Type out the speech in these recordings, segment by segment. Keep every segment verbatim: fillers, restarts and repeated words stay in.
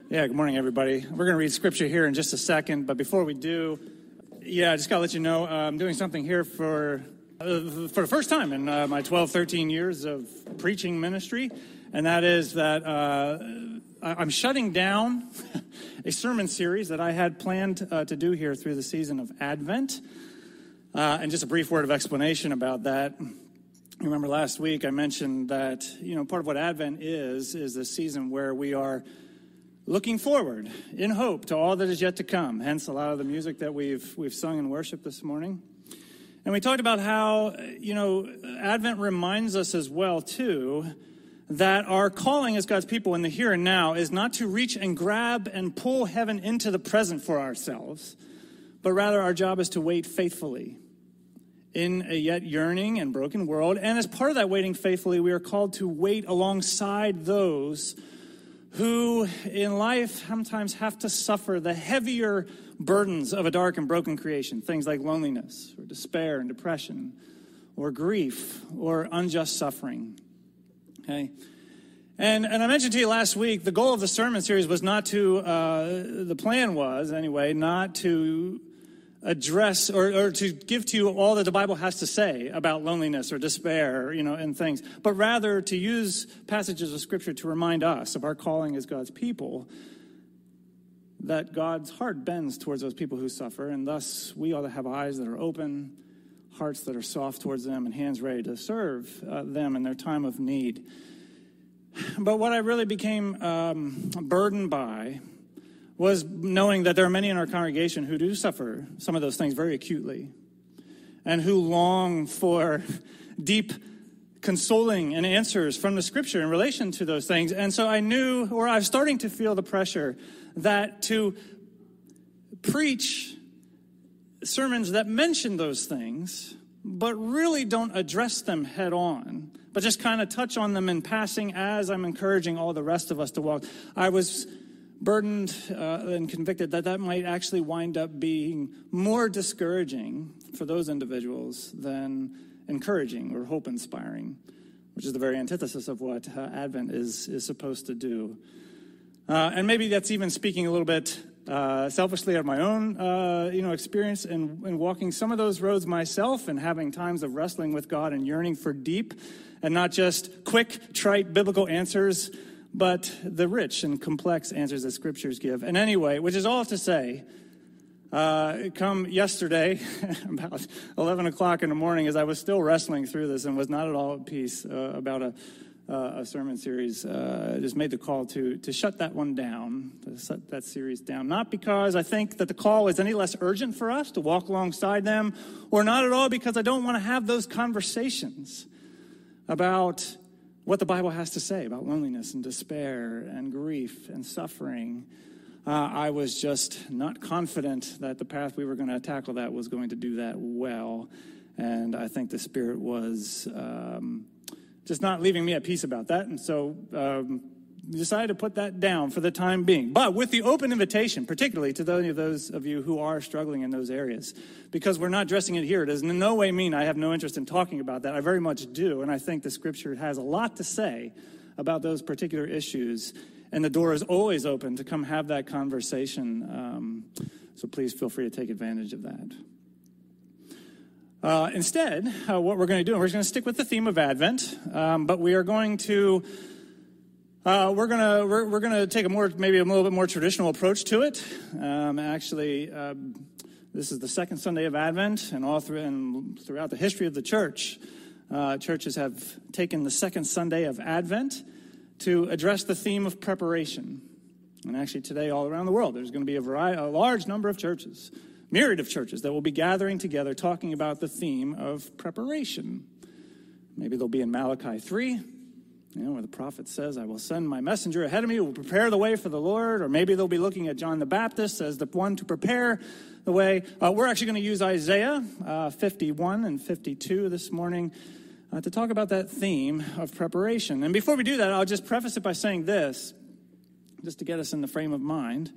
Yeah, good morning, everybody. We're going to read scripture here in just a second, but before we do, yeah, I just got to let you know, uh, I'm doing something here for uh, for the first time in uh, my twelve, thirteen years of preaching ministry, and that is that uh, I'm shutting down a sermon series that I had planned uh, to do here through the season of Advent, uh, and just a brief word of explanation about that. Remember last week I mentioned that, you know, part of what Advent is, is the season where we are looking forward in hope to all that is yet to come, hence a lot of the music that we've we've sung in worship this morning. And we talked about how, you know, Advent reminds us as well, too, that our calling as God's people in the here and now is not to reach and grab and pull heaven into the present for ourselves, but rather our job is to wait faithfully in a yet yearning and broken world. And as part of that waiting faithfully, we are called to wait alongside those who in life sometimes have to suffer the heavier burdens of a dark and broken creation, things like loneliness or despair and depression or grief or unjust suffering. Okay? And and I mentioned to you last week, the goal of the sermon series was not to, uh, the plan was anyway, not to address or, or to give to you all that the Bible has to say about loneliness or despair, you know, and things, but rather to use passages of Scripture to remind us of our calling as God's people, that God's heart bends towards those people who suffer, and thus we ought to have eyes that are open, hearts that are soft towards them, and hands ready to serve uh, them in their time of need. But what I really became um, burdened by was knowing that there are many in our congregation who do suffer some of those things very acutely and who long for deep consoling and answers from the Scripture in relation to those things. And so I knew, or I was starting to feel the pressure that to preach sermons that mention those things but really don't address them head on, but just kind of touch on them in passing as I'm encouraging all the rest of us to walk. I was burdened uh, and convicted that that might actually wind up being more discouraging for those individuals than encouraging or hope-inspiring, which is the very antithesis of what uh, Advent is is supposed to do. Uh, and maybe that's even speaking a little bit uh, selfishly of my own, uh, you know, experience in, in walking some of those roads myself and having times of wrestling with God and yearning for deep and not just quick, trite biblical answers, but the rich and complex answers that Scriptures give. And anyway, which is all to say, uh, come yesterday, about eleven o'clock in the morning, as I was still wrestling through this and was not at all at peace uh, about a, uh, a sermon series, uh, I just made the call to to shut that one down, to shut that series down. Not because I think that the call is any less urgent for us to walk alongside them, or not at all because I don't want to have those conversations about what the Bible has to say about loneliness and despair and grief and suffering. Uh, I was just not confident that the path we were going to tackle that was going to do that well. And I think the Spirit was um, just not leaving me at peace about that. And so um, decided to put that down for the time being. But with the open invitation, particularly to those of those of you who are struggling in those areas, because we're not addressing it here. It does in no way mean I have no interest in talking about that. I very much do, and I think the Scripture has a lot to say about those particular issues, and the door is always open to come have that conversation. Um, so please feel free to take advantage of that. Uh, instead, uh, what we're going to do, and we're going to stick with the theme of Advent, um, but we are going to Uh, we're gonna we're, we're gonna take a more maybe a little bit more traditional approach to it. Um, actually, uh, this is the second Sunday of Advent, and all through and throughout the history of the church, uh, churches have taken the second Sunday of Advent to address the theme of preparation. And actually, today, all around the world, there's going to be a variety, a large number of churches, myriad of churches that will be gathering together, talking about the theme of preparation. Maybe they'll be in Malachi three. You know, where the prophet says, I will send my messenger ahead of me who will prepare the way for the Lord. Or maybe they'll be looking at John the Baptist as the one to prepare the way. Uh, we're actually going to use Isaiah uh, fifty-one and fifty-two this morning uh, to talk about that theme of preparation. And before we do that, I'll just preface it by saying this, just to get us in the frame of mind.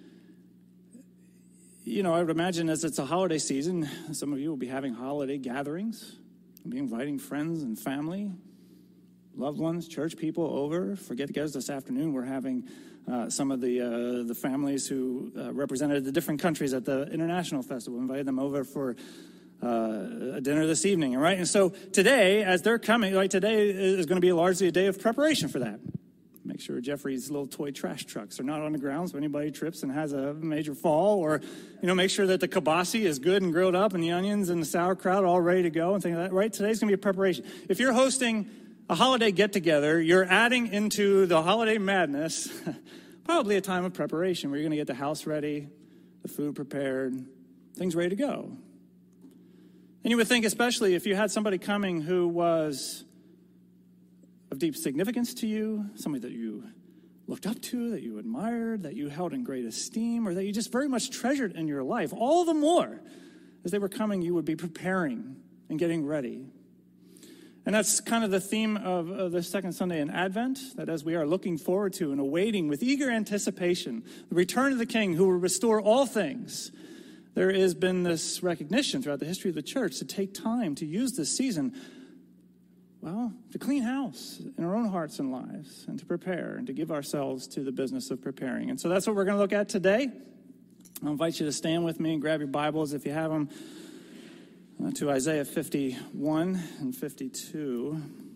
You know, I would imagine as it's a holiday season, some of you will be having holiday gatherings, be inviting friends and family, loved ones, church people over for get-togethers this afternoon. We're having Uh, some of the uh, the families who uh, represented the different countries at the International Festival invited them over for uh, a dinner this evening, right? And so today, as they're coming, like today is going to be largely a day of preparation for that. Make sure Jeffrey's little toy trash trucks are not on the ground so anybody trips and has a major fall, or, you know, make sure that the kibasi is good and grilled up and the onions and the sauerkraut are all ready to go and things like that, right? Today's going to be a preparation. If you're hosting a holiday get-together, you're adding into the holiday madness probably a time of preparation where you're going to get the house ready, the food prepared, things ready to go. And you would think, especially if you had somebody coming who was of deep significance to you, somebody that you looked up to, that you admired, that you held in great esteem, or that you just very much treasured in your life, all the more as they were coming, you would be preparing and getting ready. And that's kind of the theme of, of the second Sunday in Advent, that as we are looking forward to and awaiting with eager anticipation the return of the King who will restore all things, there has been this recognition throughout the history of the church to take time to use this season, well, to clean house in our own hearts and lives and to prepare and to give ourselves to the business of preparing. And so that's what we're going to look at today. I'll invite you to stand with me and grab your Bibles if you have them uh, to Isaiah fifty-one and fifty-two.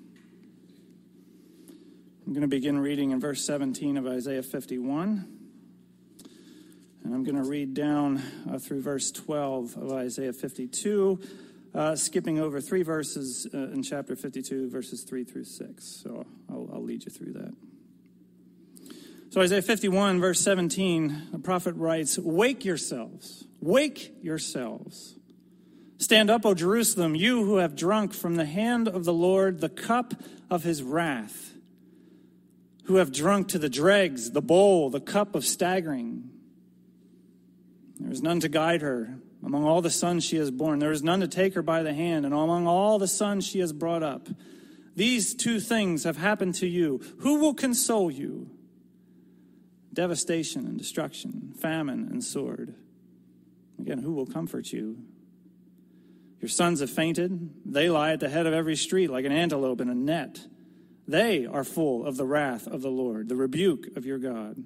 I'm going to begin reading in verse seventeen of Isaiah fifty-one. And I'm going to read down uh, through verse twelve of Isaiah fifty-two. Uh, skipping over three verses uh, in chapter fifty-two, verses three through six. So I'll, I'll lead you through that. So Isaiah fifty-one, verse seventeen, the prophet writes, "Wake yourselves, wake yourselves. Stand up, O Jerusalem, you who have drunk from the hand of the Lord the cup of his wrath, who have drunk to the dregs the bowl, the cup of staggering. There is none to guide her. Among all the sons she has borne, there is none to take her by the hand, and among all the sons she has brought up. These two things have happened to you. Who will console you? Devastation and destruction, famine and sword. Again, who will comfort you? Your sons have fainted. They lie at the head of every street like an antelope in a net. They are full of the wrath of the Lord, the rebuke of your God.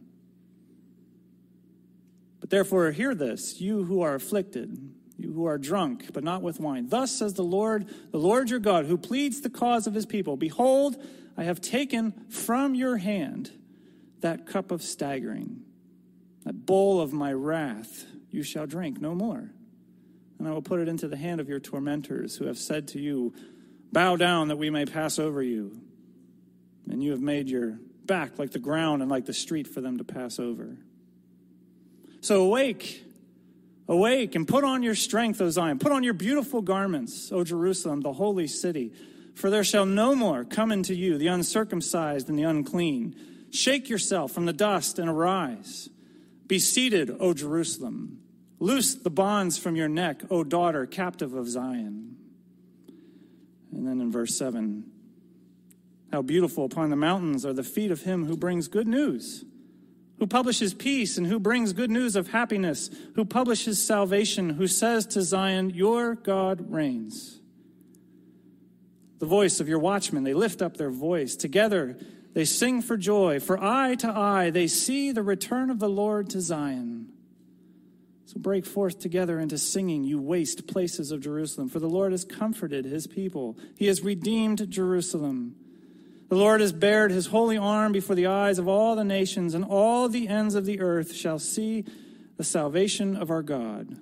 But therefore, hear this, you who are afflicted, you who are drunk, but not with wine. Thus says the Lord, the Lord your God, who pleads the cause of his people. Behold, I have taken from your hand that cup of staggering, that bowl of my wrath. You shall drink no more. And I will put it into the hand of your tormentors, who have said to you, bow down that we may pass over you. And you have made your back like the ground and like the street for them to pass over. So awake, awake, and put on your strength, O Zion. Put on your beautiful garments, O Jerusalem, the holy city. For there shall no more come into you the uncircumcised and the unclean. Shake yourself from the dust and arise. Be seated, O Jerusalem. Loose the bonds from your neck, O daughter, captive of Zion. And then in verse seven, how beautiful upon the mountains are the feet of him who brings good news, who publishes peace and who brings good news of happiness, who publishes salvation, who says to Zion, your God reigns. The voice of your watchmen, they lift up their voice. Together they sing for joy. For eye to eye they see the return of the Lord to Zion. So break forth together into singing, you waste places of Jerusalem. For the Lord has comforted his people. He has redeemed Jerusalem. The Lord has bared his holy arm before the eyes of all the nations, and all the ends of the earth shall see the salvation of our God.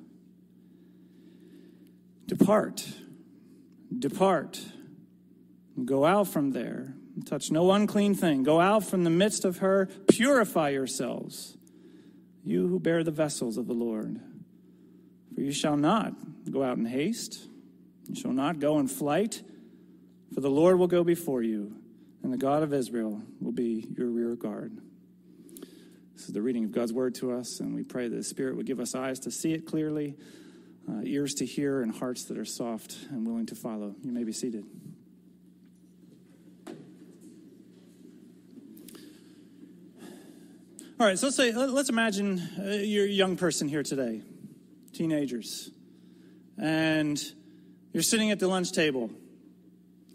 Depart, depart, go out from there, touch no unclean thing. Go out from the midst of her, purify yourselves, you who bear the vessels of the Lord. For you shall not go out in haste, you shall not go in flight, for the Lord will go before you, and the God of Israel will be your rear guard. This is the reading of God's word to us, and we pray that the Spirit would give us eyes to see it clearly, uh, ears to hear, and hearts that are soft and willing to follow. You may be seated. All right, so let's say, let's imagine uh, you're a young person here today, teenagers, and you're sitting at the lunch table.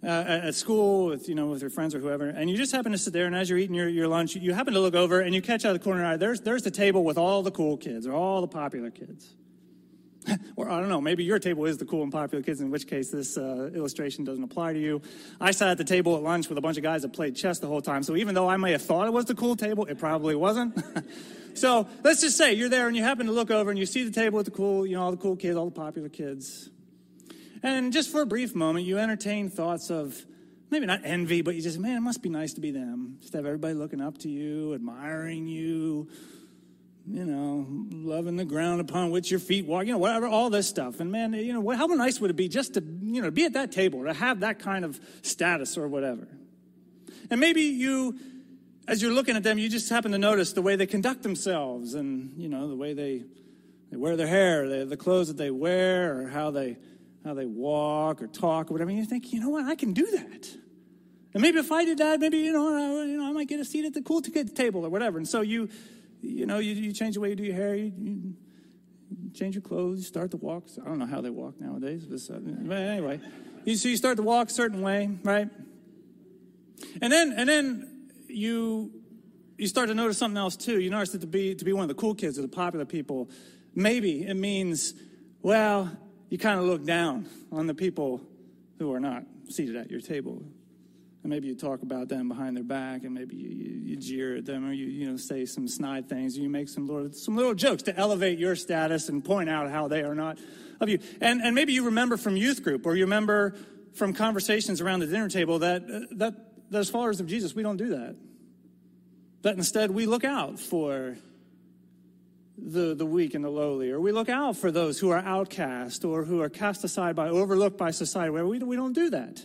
uh, at school with, you know, with your friends or whoever, and you just happen to sit there, and as you're eating your, your lunch, you happen to look over, and you catch out of the corner of your eye, there's, there's the table with all the cool kids, or all the popular kids. Or, I don't know, maybe your table is the cool and popular kids, in which case this uh, illustration doesn't apply to you. I sat at the table at lunch with a bunch of guys that played chess the whole time, so even though I may have thought it was the cool table, it probably wasn't. So let's just say you're there and you happen to look over and you see the table with the cool, you know, all the cool kids, all the popular kids. And just for a brief moment, you entertain thoughts of maybe not envy, but you just, man, it must be nice to be them. Just have everybody looking up to you, admiring you, you know, loving the ground upon which your feet walk, you know, whatever, all this stuff. And man, you know, how nice would it be just to, you know, be at that table, to have that kind of status or whatever. And maybe you, as you're looking at them, you just happen to notice the way they conduct themselves and, you know, the way they, they wear their hair, the, the clothes that they wear, or how they, how they walk or talk or whatever. And you think, you know what, I can do that. And maybe if I did that, maybe, you know, I, you know, I might get a seat at the cool kids table or whatever. And so you, You know, you, you change the way you do your hair, you, you change your clothes, you start to walk. I don't know how they walk nowadays, but, but anyway, you, so you start to walk a certain way, right? And then, and then you you start to notice something else too. You notice that to be to be one of the cool kids or the popular people, maybe it means, well, you kind of look down on the people who are not seated at your table. And maybe you talk about them behind their back, and maybe you, you, you jeer at them, or you you know say some snide things, or you make some little some little jokes to elevate your status and point out how they are not of you. And and maybe you remember from youth group, or you remember from conversations around the dinner table that uh, that, that as followers of Jesus, we don't do that. That instead we look out for the the weak and the lowly, or we look out for those who are outcast or who are cast aside by, overlooked by society. Where we we don't do that.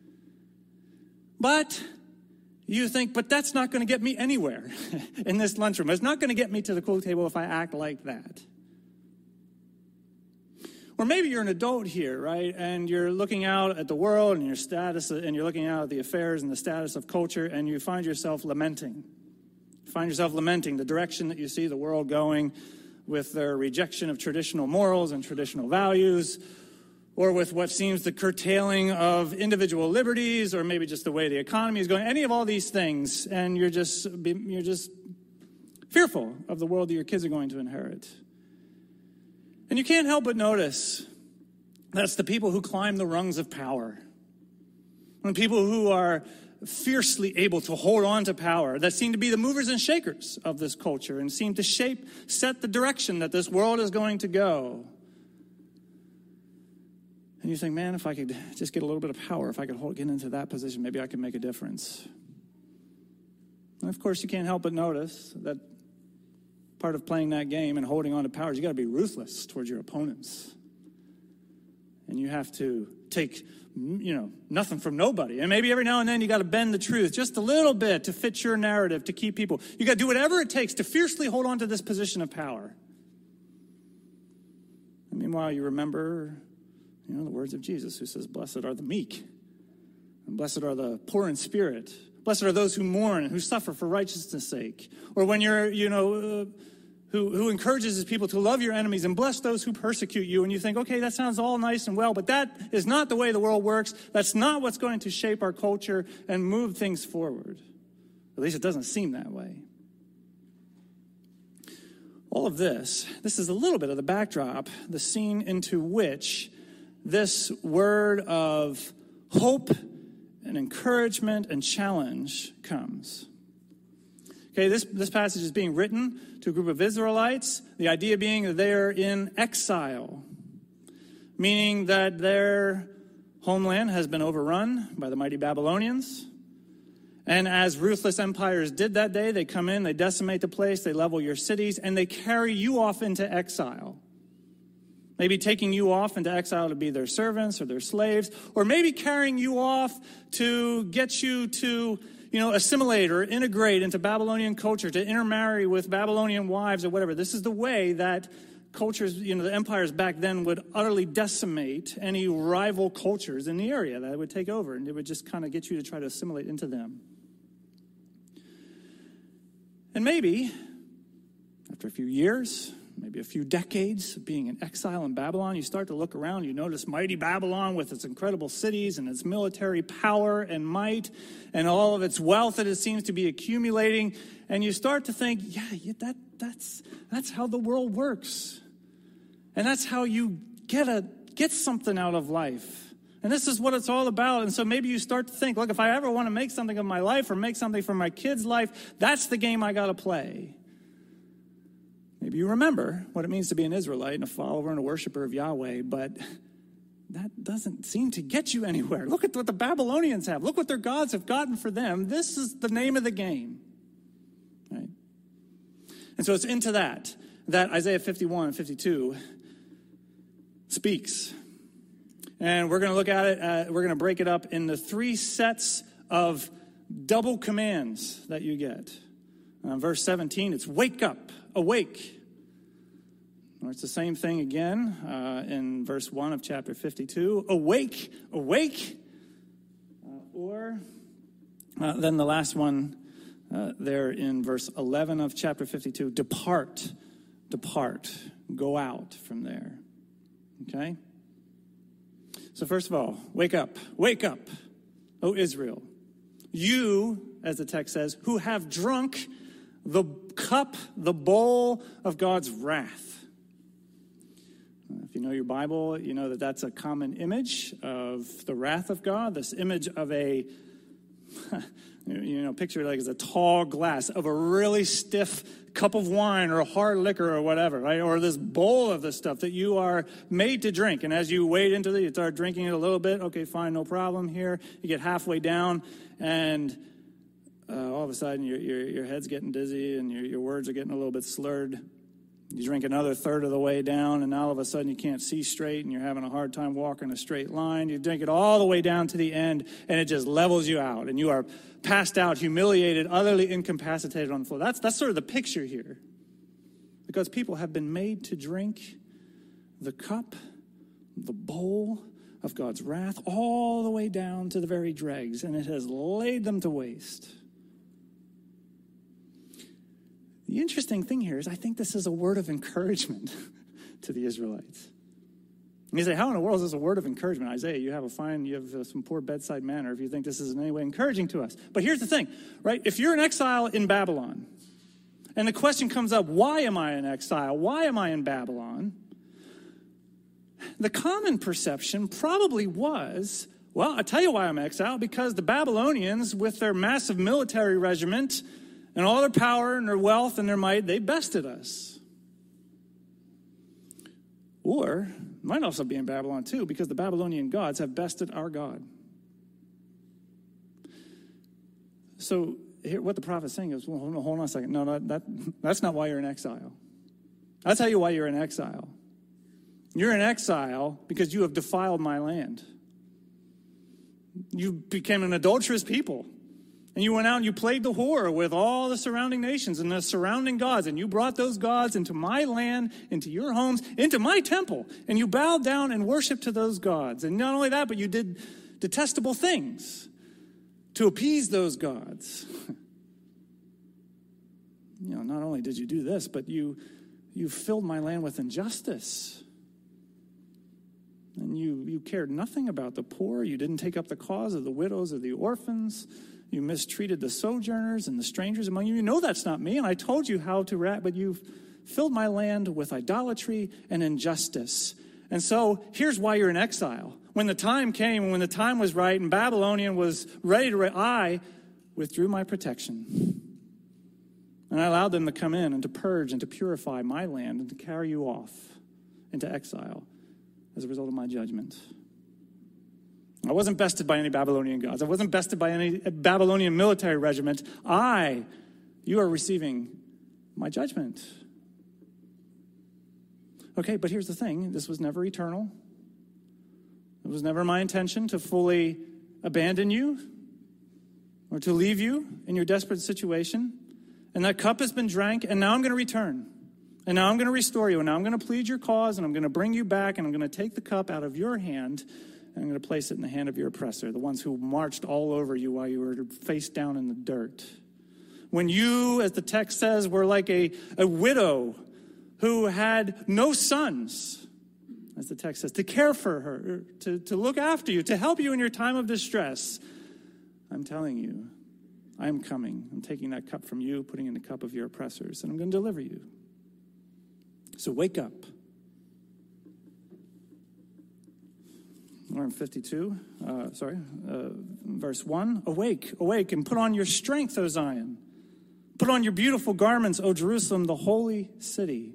But you think, but that's not going to get me anywhere in this lunchroom. It's not going to get me to the cool table if I act like that. Or maybe you're an adult here, right? And you're looking out at the world and your status, and you're looking out at the affairs and the status of culture, and you find yourself lamenting. You find yourself lamenting the direction that you see the world going with their rejection of traditional morals and traditional values, or with what seems the curtailing of individual liberties, or maybe just the way the economy is going, any of all these things, and you're just you're just fearful of the world that your kids are going to inherit. And you can't help but notice that's the people who climb the rungs of power, and people who are fiercely able to hold on to power, that seem to be the movers and shakers of this culture and seem to shape, set the direction that this world is going to go. And you think, man, if I could just get a little bit of power, if I could hold, get into that position, maybe I could make a difference. And of course, you can't help but notice that part of playing that game and holding on to power is you got to be ruthless towards your opponents. And you have to take, you know, nothing from nobody. And maybe every now and then you got to bend the truth just a little bit to fit your narrative, to keep people. You got to do whatever it takes to fiercely hold on to this position of power. And meanwhile, you remember, you know, the words of Jesus, who says, blessed are the meek, and blessed are the poor in spirit. Blessed are those who mourn and who suffer for righteousness' sake. Or when you're, you know, uh, who, who encourages his people to love your enemies and bless those who persecute you. And you think, okay, that sounds all nice and well, but that is not the way the world works. That's not what's going to shape our culture and move things forward. At least it doesn't seem that way. All of this, this is a little bit of the backdrop, the scene into which this word of hope and encouragement and challenge comes. Okay, this, this passage is being written to a group of Israelites, the idea being that they are in exile, meaning that their homeland has been overrun by the mighty Babylonians. And as ruthless empires did that day, they come in, they decimate the place, they level your cities, and they carry you off into exile. Maybe taking you off into exile to be their servants or their slaves, or maybe carrying you off to get you to, you know, assimilate or integrate into Babylonian culture, to intermarry with Babylonian wives or whatever. This is the way that cultures, you know, the empires back then would utterly decimate any rival cultures in the area that would take over, and it would just kind of get you to try to assimilate into them. And maybe, after a few years, maybe a few decades of being in exile in Babylon, you start to look around, you notice mighty Babylon with its incredible cities and its military power and might and all of its wealth that it seems to be accumulating, and you start to think, yeah, yeah that that's that's how the world works. And that's how you get a get something out of life. And this is what it's all about. And so maybe you start to think, look, if I ever want to make something of my life or make something for my kid's life, that's the game I got to play. Maybe you remember what it means to be an Israelite and a follower and a worshiper of Yahweh, but that doesn't seem to get you anywhere. Look at what the Babylonians have. Look what their gods have gotten for them. This is the name of the game. Right? And so it's into that, that Isaiah fifty-one and fifty-two speaks. And we're going to look at it, uh, we're going to break it up into three sets of double commands that you get. Uh, verse seventeen, it's wake up, awake. Or it's the same thing again uh, in verse one of chapter fifty-two. Awake, awake. Uh, or uh, then the last one uh, there in verse eleven of chapter fifty-two. Depart, depart, go out from there. Okay? So first of all, wake up, wake up, O Israel. You, as the text says, who have drunk the cup, the bowl of God's wrath. If you know your Bible, you know that that's a common image of the wrath of God. This image of a, you know, picture it like as a tall glass of a really stiff cup of wine or a hard liquor or whatever, right? Or this bowl of this stuff that you are made to drink. And as you wade into it, you start drinking it a little bit. Okay, fine, no problem here. You get halfway down and uh, all of a sudden your, your, your head's getting dizzy and your, your words are getting a little bit slurred. You drink another third of the way down, and now all of a sudden you can't see straight, and you're having a hard time walking a straight line. You drink it all the way down to the end, and it just levels you out, and you are passed out, humiliated, utterly incapacitated on the floor. That's, that's sort of the picture here. Because people have been made to drink the cup, the bowl of God's wrath, all the way down to the very dregs, and it has laid them to waste. The interesting thing here is I think this is a word of encouragement to the Israelites. And you say, how in the world is this a word of encouragement? Isaiah, you have a fine, you have some poor bedside manner if you think this is in any way encouraging to us. But here's the thing, right? If you're in exile in Babylon, and the question comes up, why am I in exile? Why am I in Babylon? The common perception probably was, well, I'll tell you why I'm in exile, because the Babylonians, with their massive military regiment, and all their power and their wealth and their might, they bested us. Or, it might also be in Babylon too, because the Babylonian gods have bested our God. So, here, what the prophet's saying is, well, hold on, hold on a second. No, no, that, that's not why you're in exile. I'll tell you why you're in exile. You're in exile because you have defiled my land. You became an adulterous people. And you went out and you played the whore with all the surrounding nations and the surrounding gods. And you brought those gods into my land, into your homes, into my temple. And you bowed down and worshiped to those gods. And not only that, but you did detestable things to appease those gods. You know, not only did you do this, but you, you filled my land with injustice. And you, you cared nothing about the poor. You didn't take up the cause of the widows or the orphans. You mistreated the sojourners and the strangers among you. You know that's not me, and I told you how to react, but you've filled my land with idolatry and injustice. And so here's why you're in exile. When the time came, when the time was right, and Babylonian was ready to, re- I withdrew my protection. And I allowed them to come in and to purge and to purify my land and to carry you off into exile as a result of my judgment. I wasn't bested by any Babylonian gods. I wasn't bested by any Babylonian military regiment. I, you are receiving my judgment. Okay, but here's the thing. This was never eternal. It was never my intention to fully abandon you or to leave you in your desperate situation. And that cup has been drank, and now I'm going to return. And now I'm going to restore you, and now I'm going to plead your cause, and I'm going to bring you back, and I'm going to take the cup out of your hand, and I'm going to place it in the hand of your oppressor, the ones who marched all over you while you were face down in the dirt. When you, as the text says, were like a, a widow who had no sons, as the text says, to care for her, to, to look after you, to help you in your time of distress. I'm telling you, I am coming. I'm taking that cup from you, putting it in the cup of your oppressors, and I'm going to deliver you. So wake up. We're in fifty-two, uh, sorry, uh, verse one. Awake, awake, and put on your strength, O Zion. Put on your beautiful garments, O Jerusalem, the holy city.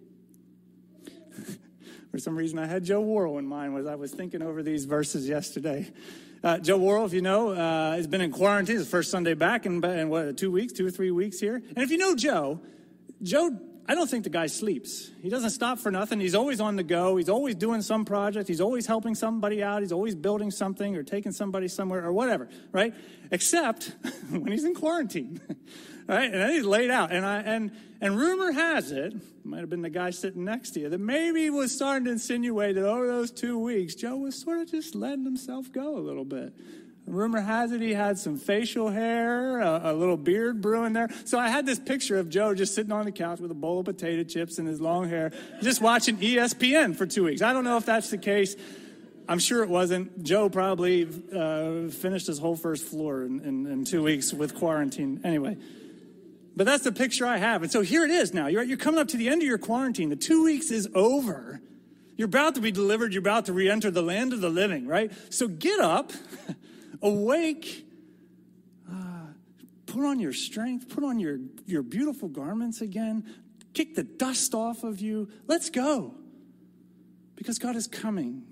For some reason, I had Joe Worrell in mind as I was thinking over these verses yesterday. Uh, Joe Worrell, if you know, uh, has been in quarantine. It's the first Sunday back in, in what, two weeks, two or three weeks here. And if you know Joe, Joe, I don't think the guy sleeps. He doesn't stop for nothing. He's always on the go. He's always doing some project. He's always helping somebody out. He's always building something or taking somebody somewhere or whatever, right? Except when he's in quarantine, right? And then he's laid out. And I and and rumor has it, might have been the guy sitting next to you, that maybe he was starting to insinuate that over those two weeks, Joe was sort of just letting himself go a little bit. Rumor has it he had some facial hair, a, a little beard brewing there. So I had this picture of Joe just sitting on the couch with a bowl of potato chips and his long hair, just watching E S P N for two weeks. I don't know if that's the case. I'm sure it wasn't. Joe probably uh, finished his whole first floor in, in, in two weeks with quarantine. Anyway, but that's the picture I have. And so here it is now. You're, you're coming up to the end of your quarantine. The two weeks is over. You're about to be delivered. You're about to re-enter the land of the living, right? So get up. Awake, uh, put on your strength, put on your, your beautiful garments again, kick the dust off of you. Let's go, because God is coming.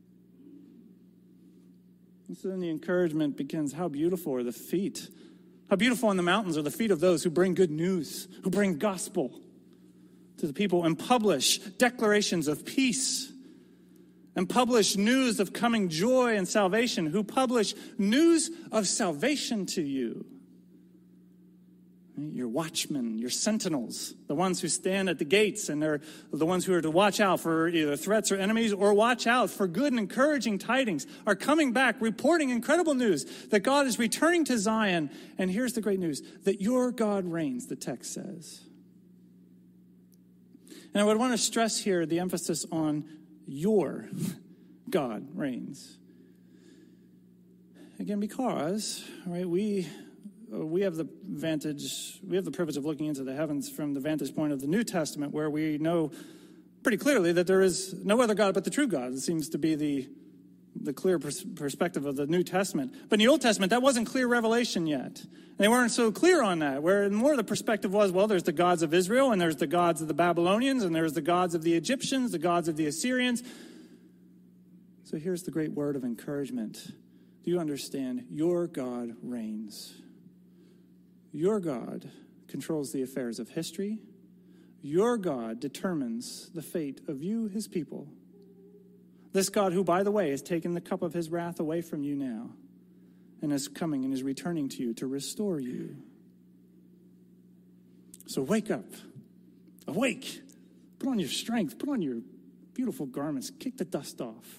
And so then the encouragement begins. How beautiful are the feet. How beautiful on the mountains are the feet of those who bring good news, who bring gospel to the people and publish declarations of peace, and publish news of coming joy and salvation, who publish news of salvation to you. Your watchmen, your sentinels, the ones who stand at the gates, and they're the ones who are to watch out for either threats or enemies, or watch out for good and encouraging tidings, are coming back, reporting incredible news that God is returning to Zion. And here's the great news, that your God reigns, the text says. And I would want to stress here the emphasis on your God reigns. Again, because, right, we we have the vantage, we have the privilege of looking into the heavens from the vantage point of the New Testament, where we know pretty clearly that there is no other God but the true God. It seems to be the the clear pers- perspective of the New Testament. But in the Old Testament, that wasn't clear revelation yet. And they weren't so clear on that, where more the perspective was, well, there's the gods of Israel, and there's the gods of the Babylonians, and there's the gods of the Egyptians, the gods of the Assyrians. So here's the great word of encouragement. Do you understand? Your God reigns. Your God controls the affairs of history. Your God determines the fate of you, his people. This God who, by the way, has taken the cup of his wrath away from you now and is coming and is returning to you to restore you. So wake up. Awake. Put on your strength. Put on your beautiful garments. Kick the dust off.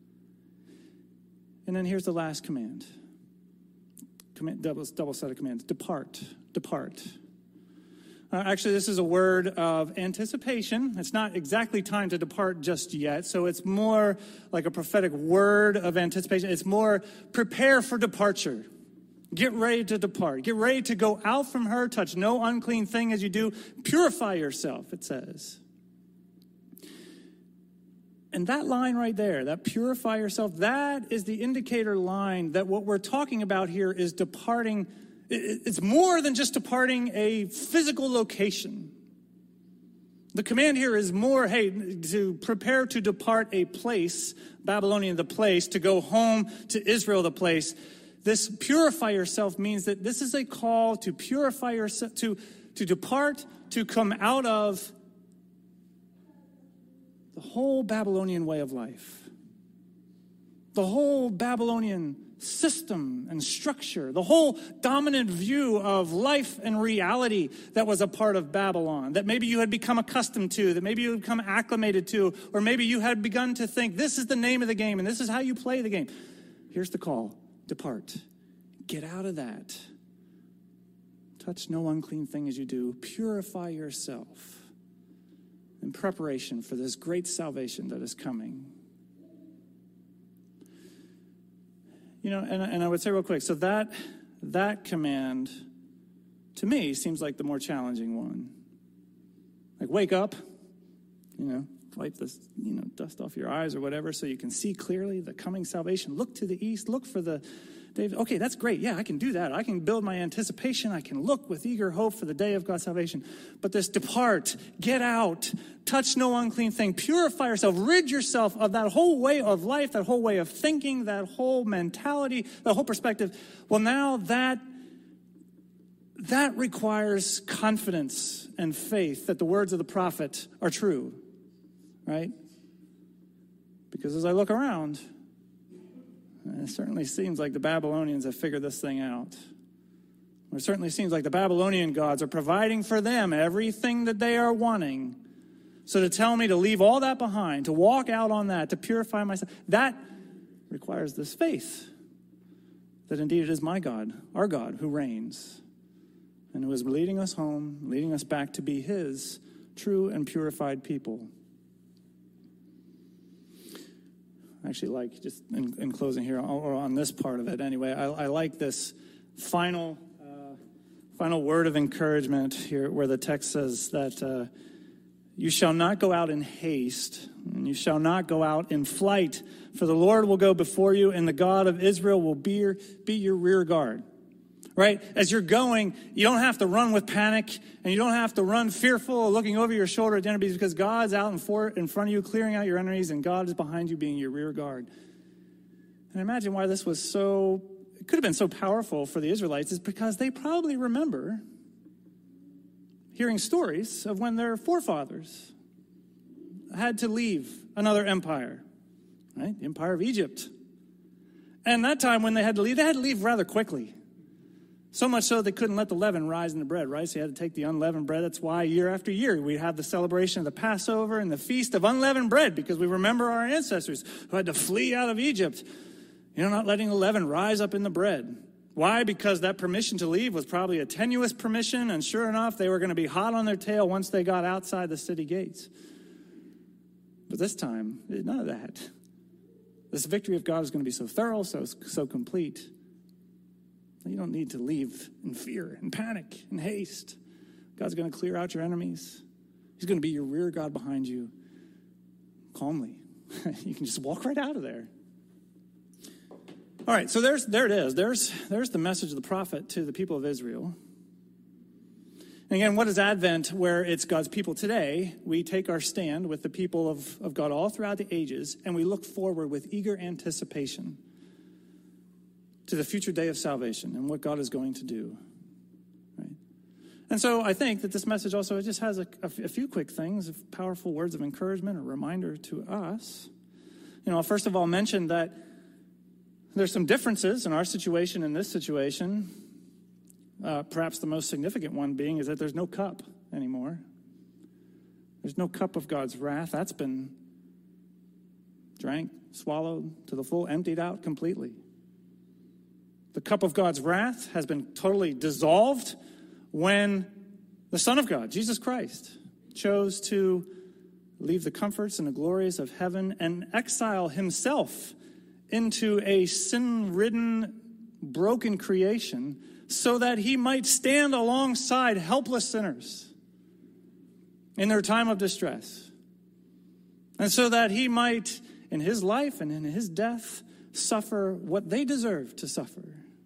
And then here's the last command. Command double, double set of commands. Depart. Depart. Uh, actually, this is a word of anticipation. It's not exactly time to depart just yet, so it's more like a prophetic word of anticipation. It's more prepare for departure. Get ready to depart. Get ready to go out from her. Touch no unclean thing as you do. Purify yourself, it says. And that line right there, that purify yourself, that is the indicator line that what we're talking about here is departing. It's more than just departing a physical location. The command here is more, hey, to prepare to depart a place, Babylonian the place, to go home to Israel the place. This purify yourself means that this is a call to purify yourself, to, to depart, to come out of the whole Babylonian way of life. The whole Babylonian system and structure, the whole dominant view of life and reality that was a part of Babylon, that maybe you had become accustomed to, that maybe you had become acclimated to, or maybe you had begun to think, this is the name of the game and this is how you play the game. Here's the call. Depart. Get out of that. Touch no unclean thing as you do. Purify yourself. in preparation for this great salvation that is coming. You know, and, and I would say real quick, so that that command, to me, seems like the more challenging one. Like, wake up, you know, wipe this, you know, dust off your eyes or whatever so you can see clearly the coming salvation. Look to the east, look for the David. Okay, that's great. Yeah, I can do that. I can build my anticipation. I can look with eager hope for the day of God's salvation. But this depart, get out, touch no unclean thing, purify yourself, rid yourself of that whole way of life, that whole way of thinking, that whole mentality, that whole perspective. Well, now that that requires confidence and faith that the words of the prophet are true, right? Because as I look around, it certainly seems like the Babylonians have figured this thing out. It certainly seems like the Babylonian gods are providing for them everything that they are wanting. So to tell me to leave all that behind, to walk out on that, to purify myself, that requires this faith that indeed it is my God, our God, who reigns and who is leading us home, leading us back to be his true and purified people. Actually, like, just in, in closing here, or on this part of it anyway, I, I like this final uh, final word of encouragement here where the text says that uh, you shall not go out in haste, and you shall not go out in flight, for the Lord will go before you, and the God of Israel will be your, be your rear guard. Right? As you're going, you don't have to run with panic, and you don't have to run fearful, looking over your shoulder at enemies, because God's out in, for, in front of you, clearing out your enemies, and God is behind you, being your rear guard. And imagine why this was so, it could have been so powerful for the Israelites, is because they probably remember hearing stories of when their forefathers had to leave another empire, right? The empire of Egypt. And that time when they had to leave, they had to leave rather quickly. So much so they couldn't let the leaven rise in the bread, right? So you had to take the unleavened bread. That's why year after year we have the celebration of the Passover and the Feast of Unleavened Bread, because we remember our ancestors who had to flee out of Egypt, you know, not letting the leaven rise up in the bread. Why? Because that permission to leave was probably a tenuous permission, and sure enough, they were going to be hot on their tail once they got outside the city gates. But this time, none of that. This victory of God is going to be so thorough, so, so complete. You don't need to leave in fear and panic and haste. God's going to clear out your enemies. He's going to be your rear guard behind you calmly. You can just walk right out of there. All right, so there's there it is. There's there's the message of the prophet to the people of Israel. And again, what is Advent, where it's God's people today? We take our stand with the people of, of God all throughout the ages, and we look forward with eager anticipation to the future day of salvation and what God is going to do. Right? And so I think that this message also just has a, a few quick things, powerful words of encouragement, a reminder to us. You know, I'll first of all mention that there's some differences in our situation and this situation. Uh, perhaps the most significant one being is that there's no cup anymore. There's no cup of God's wrath. That's been drank, swallowed to the full, emptied out completely. The cup of God's wrath has been totally dissolved when the Son of God, Jesus Christ, chose to leave the comforts and the glories of heaven and exile himself into a sin-ridden, broken creation so that he might stand alongside helpless sinners in their time of distress. And so that he might, in his life and in his death, suffer what they deserve to suffer.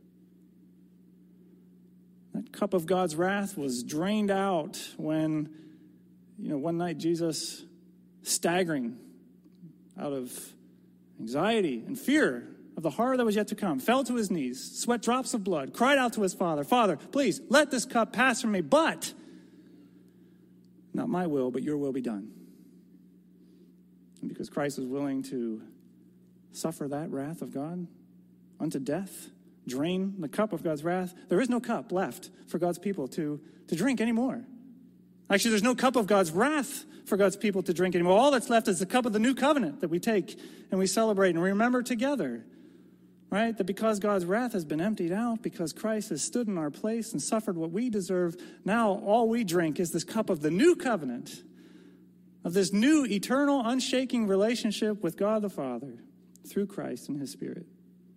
That cup of God's wrath was drained out when, you know, one night Jesus, staggering out of anxiety and fear of the horror that was yet to come, fell to his knees, sweat drops of blood, cried out to his Father, "Father, please let this cup pass from me, but not my will, but your will be done." And because Christ was willing to suffer that wrath of God unto death, drain the cup of God's wrath, there is no cup left for God's people to, to drink anymore. Actually, there's no cup of God's wrath for God's people to drink anymore. All that's left is the cup of the new covenant that we take and we celebrate and we remember together, right? That because God's wrath has been emptied out, because Christ has stood in our place and suffered what we deserve, now all we drink is this cup of the new covenant of this new, eternal, unshaking relationship with God the Father through Christ and his Spirit.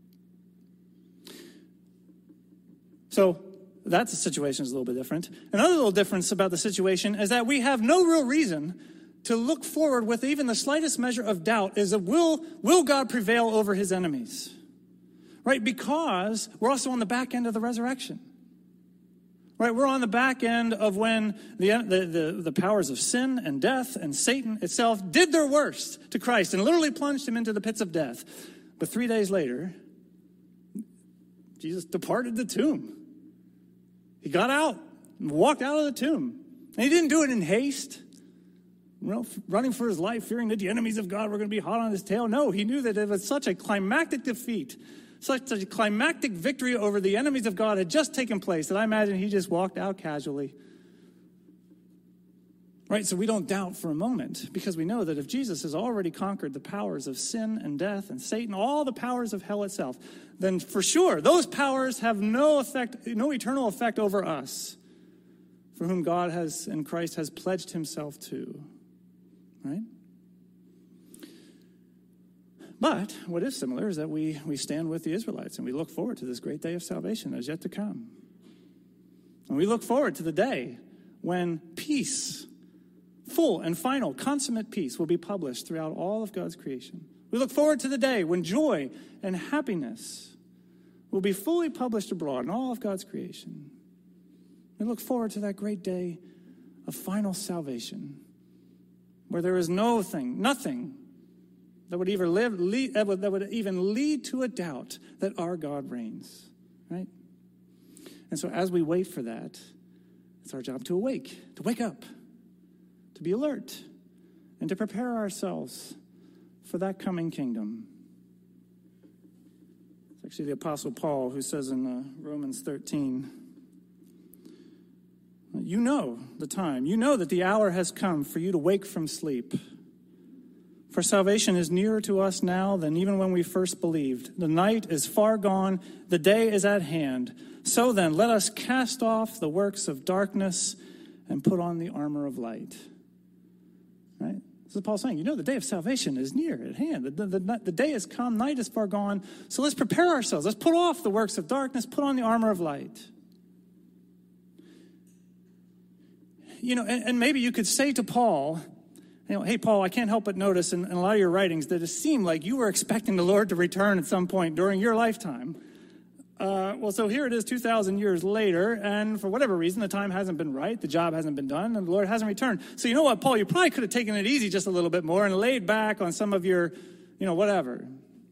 So that's the situation is a little bit different. Another little difference about the situation is that we have no real reason to look forward with even the slightest measure of doubt is that will, will God prevail over his enemies? Right? Because we're also on the back end of the resurrection. Right? We're on the back end of when the, the, the, the powers of sin and death and Satan itself did their worst to Christ and literally plunged him into the pits of death. But three days later, Jesus departed the tomb. He got out and walked out of the tomb. And he didn't do it in haste, you know, running for his life, fearing that the enemies of God were going to be hot on his tail. No, he knew that it was such a climactic defeat, such a climactic victory over the enemies of God had just taken place that I imagine he just walked out casually. Right, so we don't doubt for a moment because we know that if Jesus has already conquered the powers of sin and death and Satan, all the powers of hell itself, then for sure those powers have no effect, no eternal effect over us, for whom God has and Christ has pledged himself to. Right? But what is similar is that we, we stand with the Israelites and we look forward to this great day of salvation that is yet to come. And we look forward to the day when peace, full and final, consummate peace will be published throughout all of God's creation. We look forward to the day when joy and happiness will be fully published abroad in all of God's creation. We look forward to that great day of final salvation, where there is no thing, nothing that would even live, lead, that would even lead to a doubt that our God reigns, right? And so as we wait for that, it's our job to awake, to wake up, to be alert, and to prepare ourselves for that coming kingdom. It's actually the Apostle Paul who says in uh, Romans thirteen, you know the time, you know that the hour has come for you to wake from sleep. For salvation is nearer to us now than even when we first believed. The night is far gone, the day is at hand. So then, let us cast off the works of darkness and put on the armor of light. Right? This is Paul saying, you know, the day of salvation is near at hand. The, the, the, the day has come, night is far gone. So let's prepare ourselves. Let's put off the works of darkness, put on the armor of light. You know, and, and maybe you could say to Paul, you know, hey, Paul, I can't help but notice in, in a lot of your writings that it seemed like you were expecting the Lord to return at some point during your lifetime. Uh, well, so here it is two thousand years later, and for whatever reason, the time hasn't been right, the job hasn't been done, and the Lord hasn't returned. So you know what, Paul, you probably could have taken it easy just a little bit more and laid back on some of your, you know, whatever.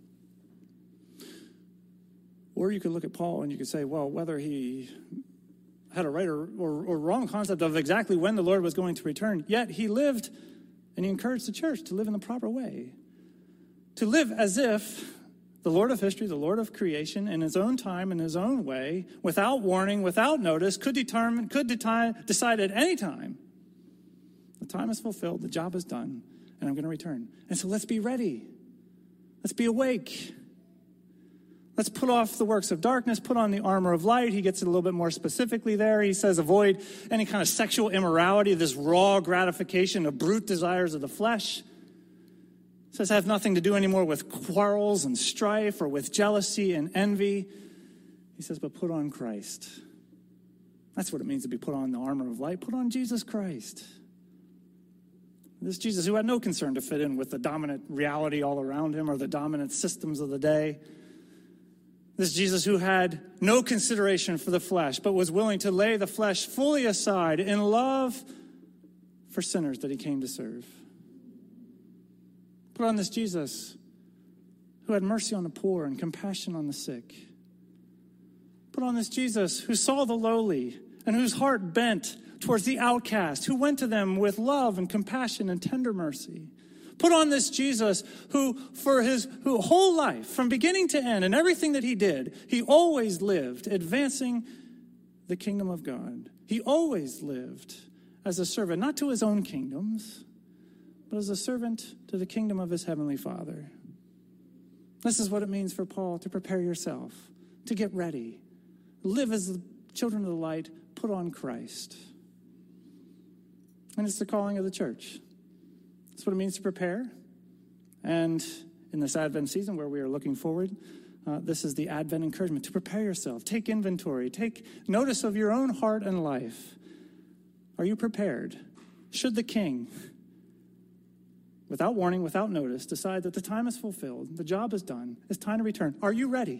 Or you could look at Paul and you could say, well, whether he had a right or, or, or wrong concept of exactly when the Lord was going to return, yet he lived and he encouraged the church to live in the proper way, to live as if the Lord of history, the Lord of creation, in his own time, in his own way, without warning, without notice, could determine, could deti- decide at any time, the time is fulfilled, the job is done, and I'm going to return. And so let's be ready. Let's be awake. Let's put off the works of darkness, put on the armor of light. He gets it a little bit more specifically there. He says avoid any kind of sexual immorality, this raw gratification of brute desires of the flesh. He says have nothing to do anymore with quarrels and strife or with jealousy and envy. He says, but put on Christ. That's what it means to be put on the armor of light. Put on Jesus Christ. This Jesus who had no concern to fit in with the dominant reality all around him or the dominant systems of the day. This Jesus who had no consideration for the flesh, but was willing to lay the flesh fully aside in love for sinners that he came to serve. Put on this Jesus who had mercy on the poor and compassion on the sick. Put on this Jesus who saw the lowly and whose heart bent towards the outcast, who went to them with love and compassion and tender mercy. Put on this Jesus who, for his who, whole life, from beginning to end, and everything that he did, he always lived advancing the kingdom of God. He always lived as a servant, not to his own kingdoms, but as a servant to the kingdom of his heavenly Father. This is what it means for Paul to prepare yourself, to get ready. Live as the children of the light, put on Christ. And it's the calling of the church. That's what it means to prepare. And in this Advent season where we are looking forward, uh, this is the Advent encouragement to prepare yourself. Take inventory. Take notice of your own heart and life. Are you prepared? Should the king, without warning, without notice, decide that the time is fulfilled, the job is done, it's time to return, are you ready?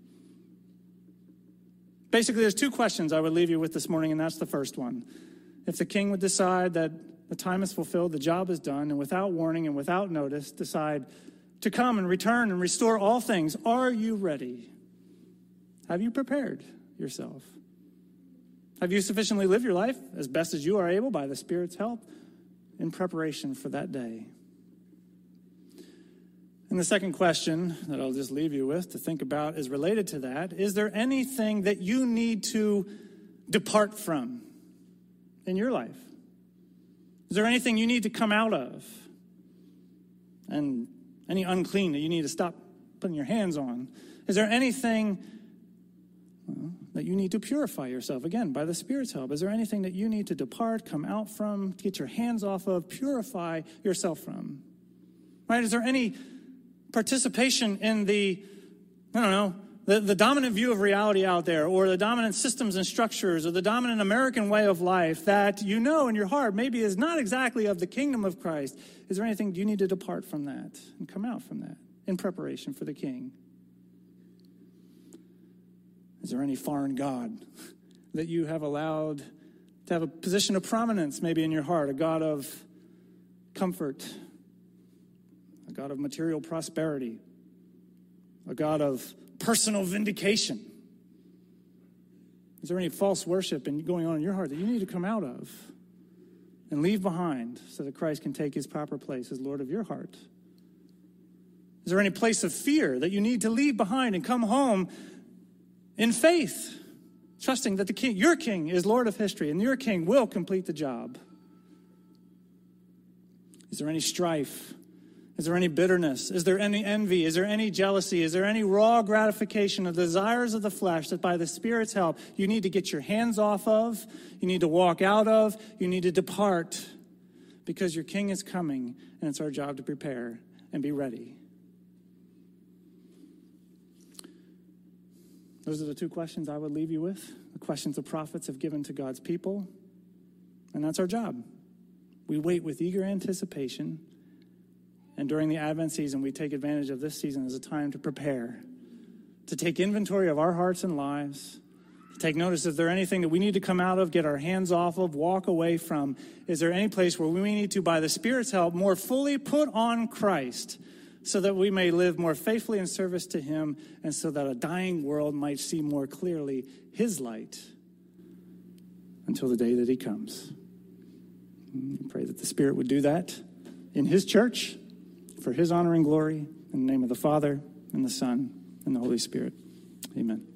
Basically, there's two questions I would leave you with this morning, and that's the first one. If the king would decide that the time is fulfilled, the job is done, and without warning and without notice, decide to come and return and restore all things, are you ready? Have you prepared yourself? Have you sufficiently lived your life as best as you are able by the Spirit's help in preparation for that day? And the second question that I'll just leave you with to think about is related to that. Is there anything that you need to depart from in your life? Is there anything you need to come out of? And any unclean that you need to stop putting your hands on? Is there anything well, that you need to purify yourself, again, by the Spirit's help? Is there anything that you need to depart, come out from, get your hands off of, purify yourself from? Right? Is there any participation in the, I don't know, the, the dominant view of reality out there, or the dominant systems and structures, or the dominant American way of life that you know in your heart maybe is not exactly of the kingdom of Christ? Is there anything you need to depart from that and come out from that in preparation for the King? Is there any foreign god that you have allowed to have a position of prominence maybe in your heart, a god of comfort, a god of material prosperity, a god of personal vindication? Is there any false worship going on in your heart that you need to come out of and leave behind so that Christ can take his proper place as Lord of your heart? Is there any place of fear that you need to leave behind and come home in faith, trusting that the king, your king is Lord of history and your king will complete the job? Is there any strife? Is there any bitterness? Is there any envy? Is there any jealousy? Is there any raw gratification of the desires of the flesh that by the Spirit's help you need to get your hands off of, you need to walk out of, you need to depart, because your king is coming and it's our job to prepare and be ready? Those are the two questions I would leave you with, the questions the prophets have given to God's people, and that's our job. We wait with eager anticipation. And during the Advent season, we take advantage of this season as a time to prepare, to take inventory of our hearts and lives, to take notice if there anything that we need to come out of, get our hands off of, walk away from. Is there any place where we need to, by the Spirit's help, more fully put on Christ so that we may live more faithfully in service to him and so that a dying world might see more clearly his light until the day that he comes? I pray that the Spirit would do that in his church, for his honor and glory, in the name of the Father, and the Son, and the Holy Spirit. Amen.